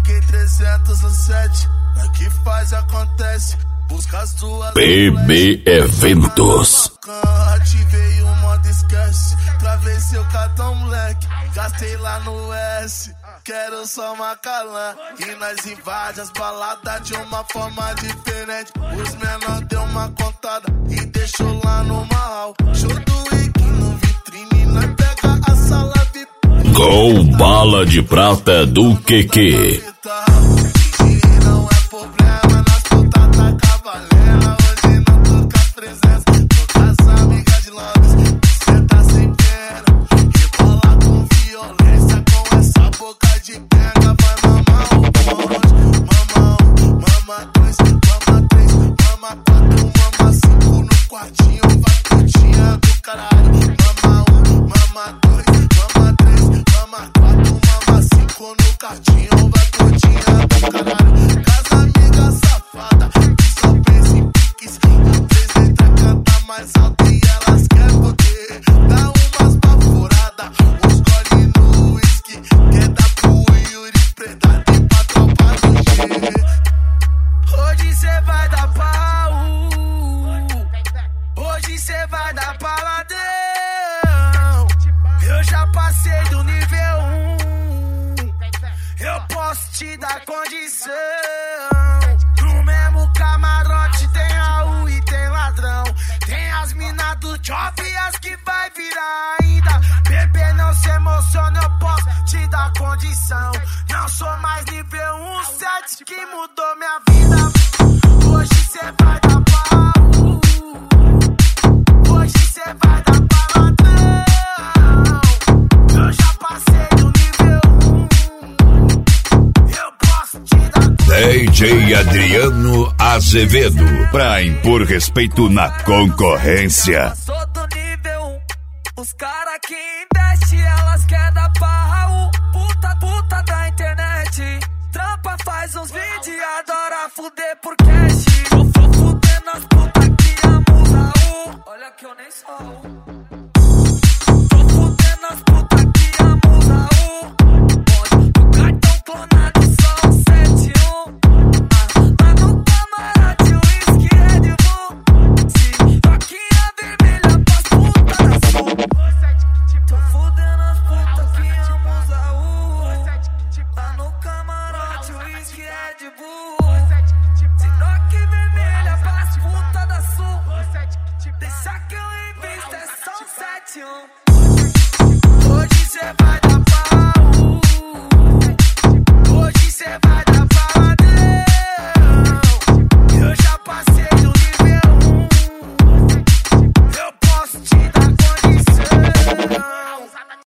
Fiquei 307, aqui faz acontece. Busca as duas PB Eventos. Ativei o modo esquece. Travei seu cartão, moleque. Gastei lá no S. Quero só Macalã. E nós invade as baladas de uma forma diferente. Os menor deu uma contada e deixou lá no mal. Show do Wiki no vitrine. Nós pega a sala VIP. Gol Bala de Prata do QQ. Não é problema, nas putas tá cavalena. Hoje não tô com as presenças, tô com as amigas de Londres. Cê tá sem pena, rebola com violência. Com essa boca de pega, vai mamar o bonde. Mama 1, mama 2, mama 3, mama 4, mama 5 no quartinho. Vai putinha do caralho. Mama 1, mama 2, mama 3, mama 4, mama 5 no quartinho. Vai putinha do caralho. Mais alto e elas querem poder. Dá umas baforadas, uns gole no whisky. Quer dar pro Yuri Preda e pra tropa do G. Hoje cê vai dar pau. Hoje cê vai dar paladão. Eu já passei do nível 1. Eu posso te dar condição. No mesmo camarote tem Raul e tem ladrão. Tem as minas do job e as que vai virar ainda. Bebê, não se emociona, eu posso te dar condição. Não sou mais nível 1, 7 que mudou minha vida. Hoje cê vai dar pau. Hoje cê vai dar paladão. Eu já passei do nível 1. Eu posso te dar condição. DJ Adriano Azevedo, pra impor respeito na concorrência. Sou do nível 1, os cara que investe, elas quer dar pau. Puta da internet, trampa faz uns vídeos, adora fuder por cash. Tô fudendo as putas que amam Raul. Olha que eu nem sou. Tô fudendo as putas que amam Raul. O cartão clonado só 71. Lá no camarote o whisky Red Bull. Toquinha vermelha pras putas da sul. Tô fudendo as putas que amam Raul. Lá no camarote o whisky Red Bull. Toque vermelha pras putas da sul. Deixa que eu invisto, é só 71. Hoje cê vai